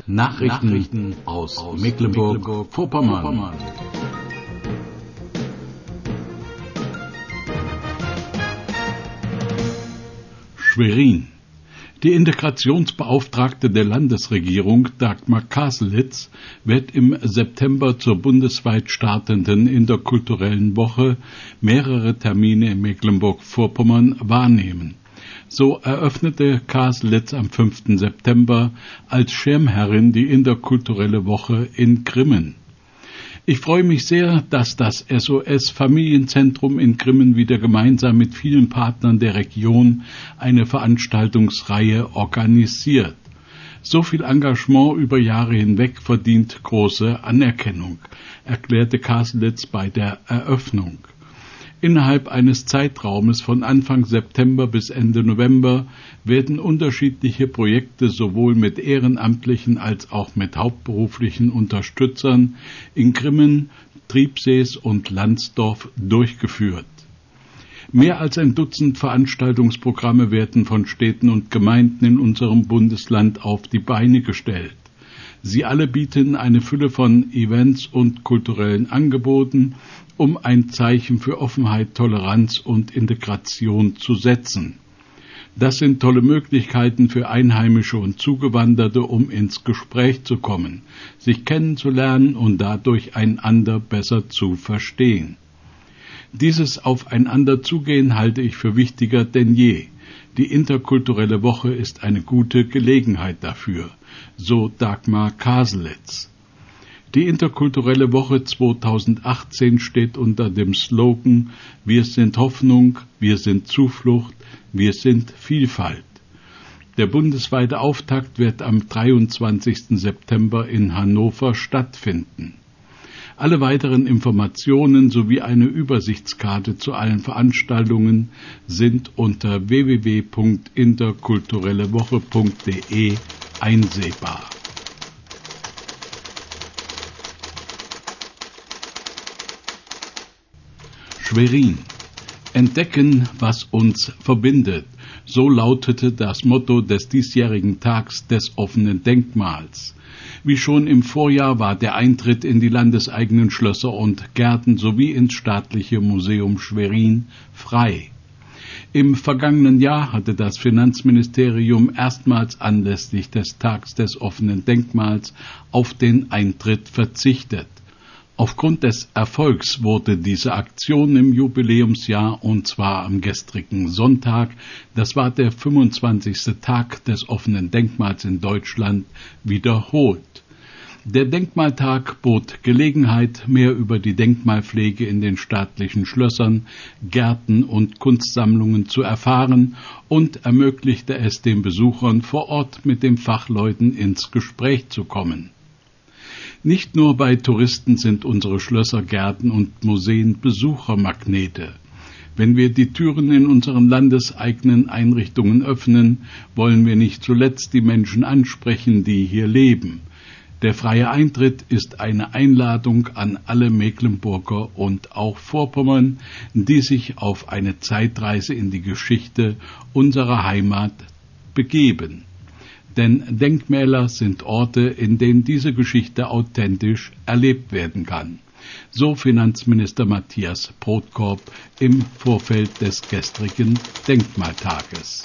Nachrichten aus Mecklenburg-Vorpommern. Schwerin. Die Integrationsbeauftragte der Landesregierung, Dagmar Kaselitz, wird im September zur bundesweit startenden interkulturellen Woche mehrere Termine in Mecklenburg-Vorpommern wahrnehmen. So eröffnete Kaselitz am 5. September als Schirmherrin die interkulturelle Woche in Grimmen. Ich freue mich sehr, dass das SOS Familienzentrum in Grimmen wieder gemeinsam mit vielen Partnern der Region eine Veranstaltungsreihe organisiert. So viel Engagement über Jahre hinweg verdient große Anerkennung, erklärte Kaselitz bei der Eröffnung. Innerhalb eines Zeitraumes von Anfang September bis Ende November werden unterschiedliche Projekte sowohl mit ehrenamtlichen als auch mit hauptberuflichen Unterstützern in Grimmen, Triebsees und Landsdorf durchgeführt. Mehr als ein Dutzend Veranstaltungsprogramme werden von Städten und Gemeinden in unserem Bundesland auf die Beine gestellt. Sie alle bieten eine Fülle von Events und kulturellen Angeboten, um ein Zeichen für Offenheit, Toleranz und Integration zu setzen. Das sind tolle Möglichkeiten für Einheimische und Zugewanderte, um ins Gespräch zu kommen, sich kennenzulernen und dadurch einander besser zu verstehen. Dieses Aufeinanderzugehen halte ich für wichtiger denn je. Die interkulturelle Woche ist eine gute Gelegenheit dafür, so Dagmar Kaselitz. Die interkulturelle Woche 2018 steht unter dem Slogan Wir sind Hoffnung, wir sind Zuflucht, wir sind Vielfalt. Der bundesweite Auftakt wird am 23. September in Hannover stattfinden. Alle weiteren Informationen sowie eine Übersichtskarte zu allen Veranstaltungen sind unter www.interkulturellewoche.de einsehbar. Schwerin. Entdecken, was uns verbindet. So lautete das Motto des diesjährigen Tags des offenen Denkmals. Wie schon im Vorjahr war der Eintritt in die landeseigenen Schlösser und Gärten sowie ins staatliche Museum Schwerin frei. Im vergangenen Jahr hatte das Finanzministerium erstmals anlässlich des Tags des offenen Denkmals auf den Eintritt verzichtet. Aufgrund des Erfolgs wurde diese Aktion im Jubiläumsjahr, und zwar am gestrigen Sonntag, das war der 25. Tag des offenen Denkmals in Deutschland, wiederholt. Der Denkmaltag bot Gelegenheit, mehr über die Denkmalpflege in den staatlichen Schlössern, Gärten und Kunstsammlungen zu erfahren und ermöglichte es den Besuchern vor Ort mit den Fachleuten ins Gespräch zu kommen. Nicht nur bei Touristen sind unsere Schlösser, Gärten und Museen Besuchermagnete. Wenn wir die Türen in unseren landeseigenen Einrichtungen öffnen, wollen wir nicht zuletzt die Menschen ansprechen, die hier leben. Der freie Eintritt ist eine Einladung an alle Mecklenburger und auch Vorpommern, die sich auf eine Zeitreise in die Geschichte unserer Heimat begeben. Denn Denkmäler sind Orte, in denen diese Geschichte authentisch erlebt werden kann. So Finanzminister Matthias Brotkorb im Vorfeld des gestrigen Denkmaltages.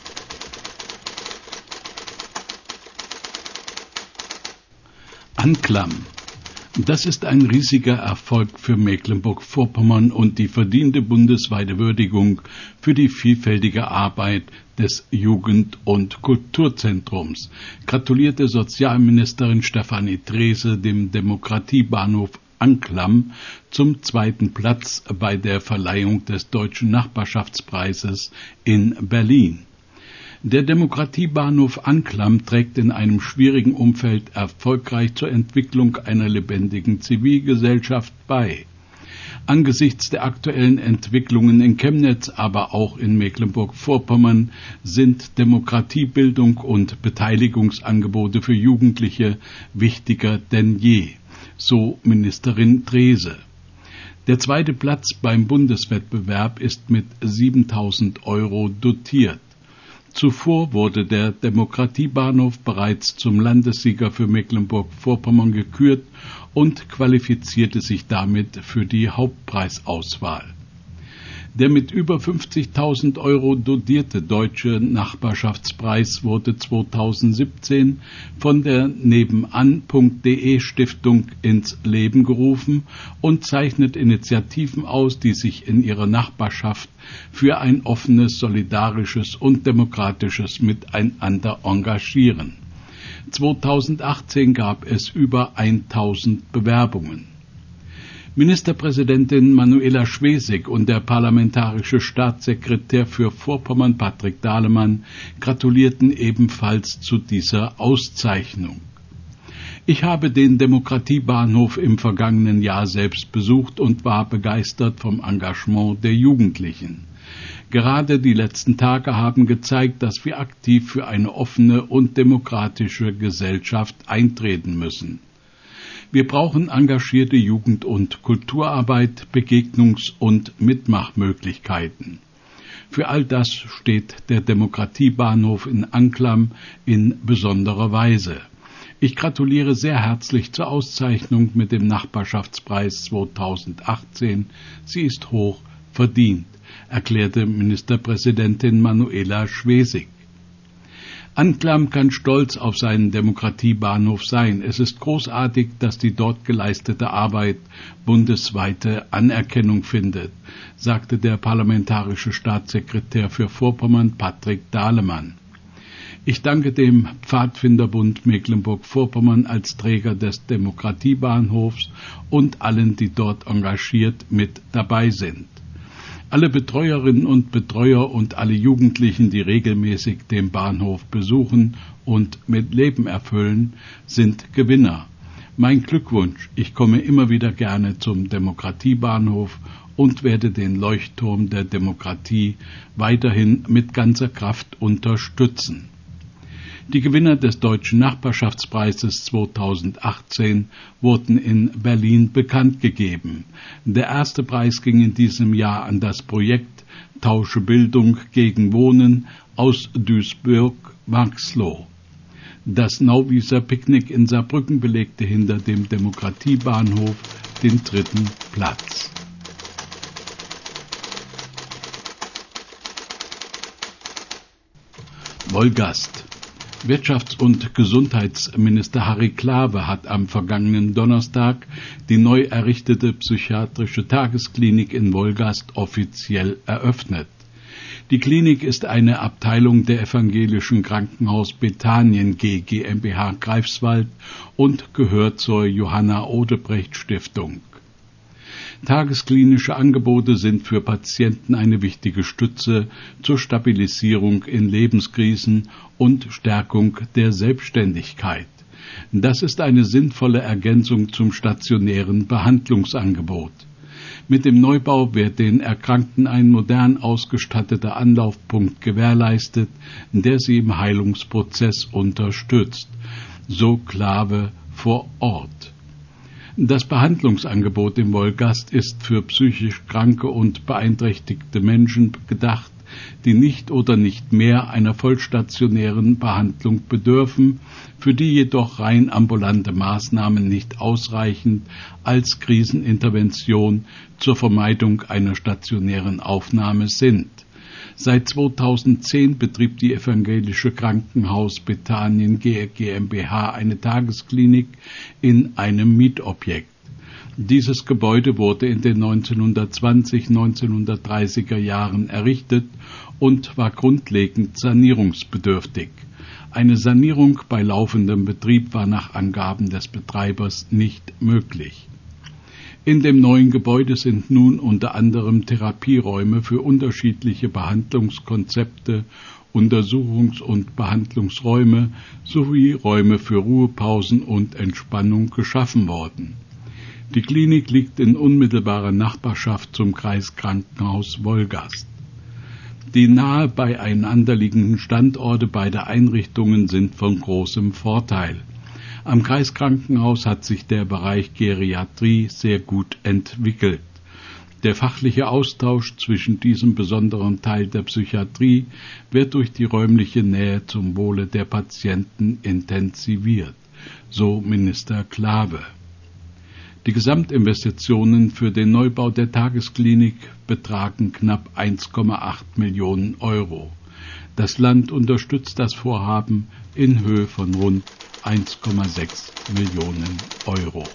Anklam. Das ist ein riesiger Erfolg für Mecklenburg-Vorpommern und die verdiente bundesweite Würdigung für die vielfältige Arbeit des Jugend- und Kulturzentrums, gratulierte Sozialministerin Stefanie Drese dem Demokratiebahnhof Anklam zum 2. Platz bei der Verleihung des Deutschen Nachbarschaftspreises in Berlin. Der Demokratiebahnhof Anklam trägt in einem schwierigen Umfeld erfolgreich zur Entwicklung einer lebendigen Zivilgesellschaft bei. Angesichts der aktuellen Entwicklungen in Chemnitz, aber auch in Mecklenburg-Vorpommern sind Demokratiebildung und Beteiligungsangebote für Jugendliche wichtiger denn je, so Ministerin Drese. Der 2. Platz beim Bundeswettbewerb ist mit 7.000 € dotiert. Zuvor wurde der Demokratiebahnhof bereits zum Landessieger für Mecklenburg-Vorpommern gekürt und qualifizierte sich damit für die Hauptpreisauswahl. Der mit über 50.000 € dotierte Deutsche Nachbarschaftspreis wurde 2017 von der Nebenan.de Stiftung ins Leben gerufen und zeichnet Initiativen aus, die sich in ihrer Nachbarschaft für ein offenes, solidarisches und demokratisches Miteinander engagieren. 2018 gab es über 1.000 Bewerbungen. Ministerpräsidentin Manuela Schwesig und der parlamentarische Staatssekretär für Vorpommern Patrick Dahlemann gratulierten ebenfalls zu dieser Auszeichnung. Ich habe den Demokratiebahnhof im vergangenen Jahr selbst besucht und war begeistert vom Engagement der Jugendlichen. Gerade die letzten Tage haben gezeigt, dass wir aktiv für eine offene und demokratische Gesellschaft eintreten müssen. Wir brauchen engagierte Jugend- und Kulturarbeit, Begegnungs- und Mitmachmöglichkeiten. Für all das steht der Demokratiebahnhof in Anklam in besonderer Weise. Ich gratuliere sehr herzlich zur Auszeichnung mit dem Nachbarschaftspreis 2018. Sie ist hoch verdient, erklärte Ministerpräsidentin Manuela Schwesig. Anklam kann stolz auf seinen Demokratiebahnhof sein. Es ist großartig, dass die dort geleistete Arbeit bundesweite Anerkennung findet, sagte der parlamentarische Staatssekretär für Vorpommern Patrick Dahlemann. Ich danke dem Pfadfinderbund Mecklenburg-Vorpommern als Träger des Demokratiebahnhofs und allen, die dort engagiert mit dabei sind. Alle Betreuerinnen und Betreuer und alle Jugendlichen, die regelmäßig den Bahnhof besuchen und mit Leben erfüllen, sind Gewinner. Mein Glückwunsch, ich komme immer wieder gerne zum Demokratiebahnhof und werde den Leuchtturm der Demokratie weiterhin mit ganzer Kraft unterstützen. Die Gewinner des Deutschen Nachbarschaftspreises 2018 wurden in Berlin bekannt gegeben. Der erste Preis ging in diesem Jahr an das Projekt Tausche Bildung gegen Wohnen aus Duisburg-Marxloh. Das Nauwieser Picknick in Saarbrücken belegte hinter dem Demokratiebahnhof den 3. Platz. Wolgast. Wirtschafts- und Gesundheitsminister Harry Klave hat am vergangenen Donnerstag die neu errichtete psychiatrische Tagesklinik in Wolgast offiziell eröffnet. Die Klinik ist eine Abteilung der evangelischen Krankenhaus Bethanien GmbH Greifswald und gehört zur Johanna Odebrecht Stiftung. Tagesklinische Angebote sind für Patienten eine wichtige Stütze zur Stabilisierung in Lebenskrisen und Stärkung der Selbstständigkeit. Das ist eine sinnvolle Ergänzung zum stationären Behandlungsangebot. Mit dem Neubau wird den Erkrankten ein modern ausgestatteter Anlaufpunkt gewährleistet, der sie im Heilungsprozess unterstützt. So Klave vor Ort. Das Behandlungsangebot im Wolgast ist für psychisch kranke und beeinträchtigte Menschen gedacht, die nicht oder nicht mehr einer vollstationären Behandlung bedürfen, für die jedoch rein ambulante Maßnahmen nicht ausreichend als Krisenintervention zur Vermeidung einer stationären Aufnahme sind. Seit 2010 betrieb die evangelische Krankenhaus Bethanien GmbH eine Tagesklinik in einem Mietobjekt. Dieses Gebäude wurde in den 1930er Jahren errichtet und war grundlegend sanierungsbedürftig. Eine Sanierung bei laufendem Betrieb war nach Angaben des Betreibers nicht möglich. In dem neuen Gebäude sind nun unter anderem Therapieräume für unterschiedliche Behandlungskonzepte, Untersuchungs- und Behandlungsräume sowie Räume für Ruhepausen und Entspannung geschaffen worden. Die Klinik liegt in unmittelbarer Nachbarschaft zum Kreiskrankenhaus Wolgast. Die nahe beieinander liegenden Standorte beider Einrichtungen sind von großem Vorteil. Am Kreiskrankenhaus hat sich der Bereich Geriatrie sehr gut entwickelt. Der fachliche Austausch zwischen diesem besonderen Teil der Psychiatrie wird durch die räumliche Nähe zum Wohle der Patienten intensiviert, so Minister Klave. Die Gesamtinvestitionen für den Neubau der Tagesklinik betragen knapp 1,8 Millionen Euro. Das Land unterstützt das Vorhaben in Höhe von rund 1,6 Millionen Euro.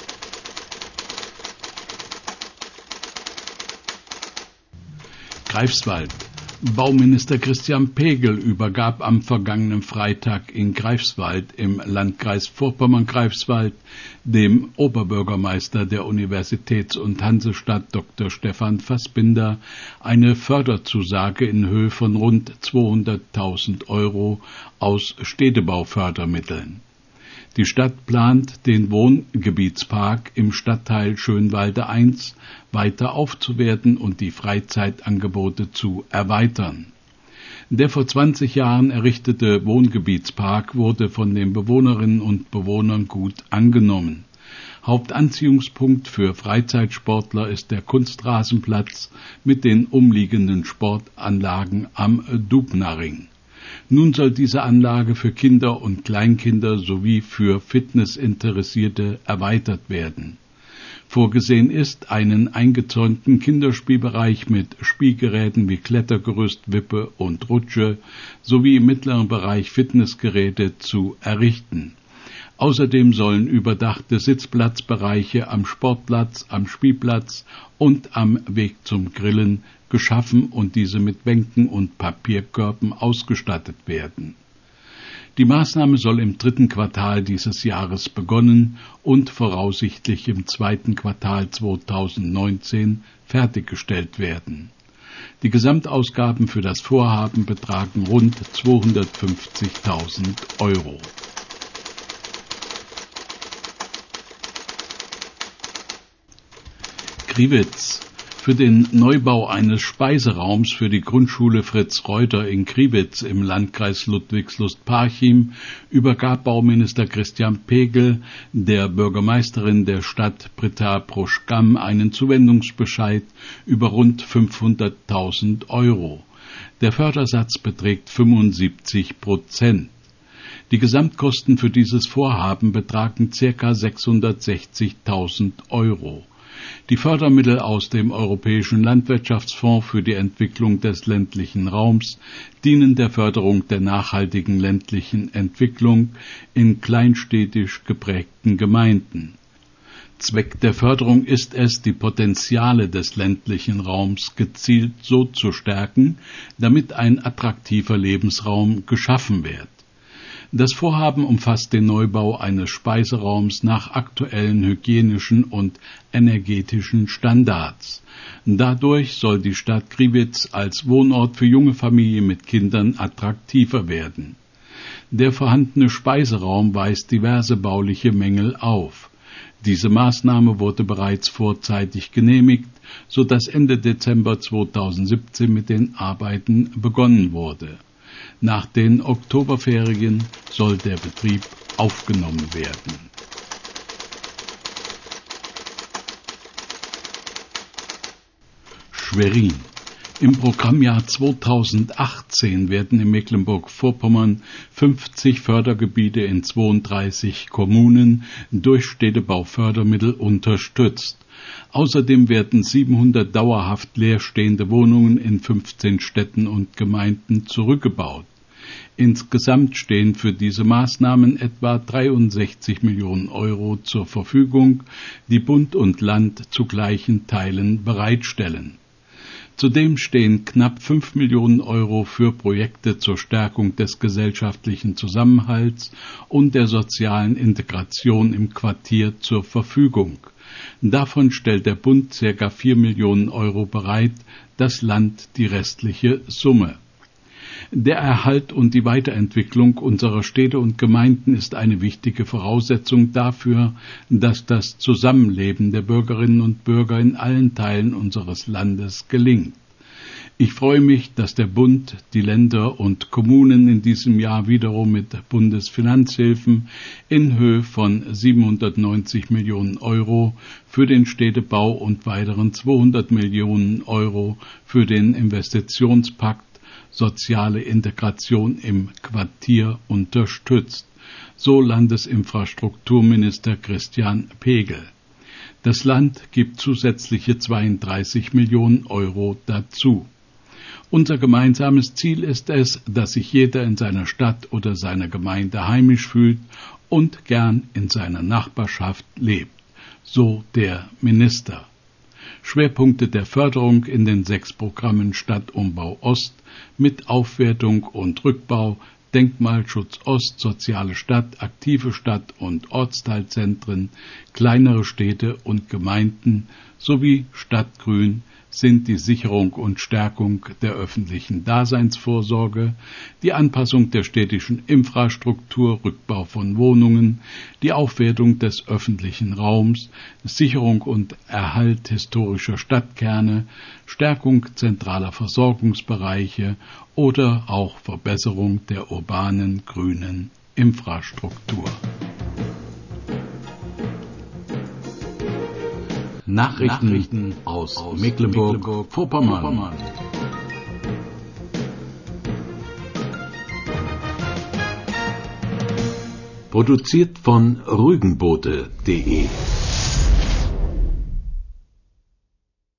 Greifswald. Bauminister Christian Pegel übergab am vergangenen Freitag in Greifswald im Landkreis Vorpommern-Greifswald dem Oberbürgermeister der Universitäts- und Hansestadt Dr. Stefan Fassbinder eine Förderzusage in Höhe von rund 200.000 Euro aus Städtebaufördermitteln. Die Stadt plant, den Wohngebietspark im Stadtteil Schönwalde I weiter aufzuwerten und die Freizeitangebote zu erweitern. Der vor 20 Jahren errichtete Wohngebietspark wurde von den Bewohnerinnen und Bewohnern gut angenommen. Hauptanziehungspunkt für Freizeitsportler ist der Kunstrasenplatz mit den umliegenden Sportanlagen am Dubnaring. Nun soll diese Anlage für Kinder und Kleinkinder sowie für Fitnessinteressierte erweitert werden. Vorgesehen ist, einen eingezäunten Kinderspielbereich mit Spielgeräten wie Klettergerüst, Wippe und Rutsche sowie im mittleren Bereich Fitnessgeräte zu errichten. Außerdem sollen überdachte Sitzplatzbereiche am Sportplatz, am Spielplatz und am Weg zum Grillen geschaffen und diese mit Bänken und Papierkörben ausgestattet werden. Die Maßnahme soll im 3. Quartal dieses Jahres begonnen und voraussichtlich im 2. Quartal 2019 fertiggestellt werden. Die Gesamtausgaben für das Vorhaben betragen rund 250.000 Euro. Kriwitz. Für den Neubau eines Speiseraums für die Grundschule Fritz Reuter in Kriwitz im Landkreis Ludwigslust-Parchim übergab Bauminister Christian Pegel der Bürgermeisterin der Stadt Britta Proschkamm einen Zuwendungsbescheid über rund 500.000 Euro. Der Fördersatz beträgt 75%. Die Gesamtkosten für dieses Vorhaben betragen ca. 660.000 Euro. Die Fördermittel aus dem Europäischen Landwirtschaftsfonds für die Entwicklung des ländlichen Raums dienen der Förderung der nachhaltigen ländlichen Entwicklung in kleinstädtisch geprägten Gemeinden. Zweck der Förderung ist es, die Potenziale des ländlichen Raums gezielt so zu stärken, damit ein attraktiver Lebensraum geschaffen wird. Das Vorhaben umfasst den Neubau eines Speiseraums nach aktuellen hygienischen und energetischen Standards. Dadurch soll die Stadt Kriwitz als Wohnort für junge Familien mit Kindern attraktiver werden. Der vorhandene Speiseraum weist diverse bauliche Mängel auf. Diese Maßnahme wurde bereits vorzeitig genehmigt, sodass Ende Dezember 2017 mit den Arbeiten begonnen wurde. Nach den Oktoberferien soll der Betrieb aufgenommen werden. Schwerin. Im Programmjahr 2018 werden in Mecklenburg-Vorpommern 50 Fördergebiete in 32 Kommunen durch Städtebaufördermittel unterstützt. Außerdem werden 700 dauerhaft leerstehende Wohnungen in 15 Städten und Gemeinden zurückgebaut. Insgesamt stehen für diese Maßnahmen etwa 63 Millionen Euro zur Verfügung, die Bund und Land zu gleichen Teilen bereitstellen. Zudem stehen knapp 5 Millionen Euro für Projekte zur Stärkung des gesellschaftlichen Zusammenhalts und der sozialen Integration im Quartier zur Verfügung. Davon stellt der Bund ca. 4 Millionen Euro bereit, das Land die restliche Summe. Der Erhalt und die Weiterentwicklung unserer Städte und Gemeinden ist eine wichtige Voraussetzung dafür, dass das Zusammenleben der Bürgerinnen und Bürger in allen Teilen unseres Landes gelingt. Ich freue mich, dass der Bund, die Länder und Kommunen in diesem Jahr wiederum mit Bundesfinanzhilfen in Höhe von 790 Millionen Euro für den Städtebau und weiteren 200 Millionen Euro für den Investitionspakt Soziale Integration im Quartier unterstützt, so Landesinfrastrukturminister Christian Pegel. Das Land gibt zusätzliche 32 Millionen Euro dazu. Unser gemeinsames Ziel ist es, dass sich jeder in seiner Stadt oder seiner Gemeinde heimisch fühlt und gern in seiner Nachbarschaft lebt, so der Minister. Schwerpunkte der Förderung in den 6 Programmen Stadtumbau Ost mit Aufwertung und Rückbau, Denkmalschutz Ost, soziale Stadt, aktive Stadt- und Ortsteilzentren, kleinere Städte und Gemeinden sowie Stadtgrün sind die Sicherung und Stärkung der öffentlichen Daseinsvorsorge, die Anpassung der städtischen Infrastruktur, Rückbau von Wohnungen, die Aufwertung des öffentlichen Raums, Sicherung und Erhalt historischer Stadtkerne, Stärkung zentraler Versorgungsbereiche oder auch Verbesserung der urbanen grünen Infrastruktur. Nachrichten aus Mecklenburg-Vorpommern. Produziert von rügenbote.de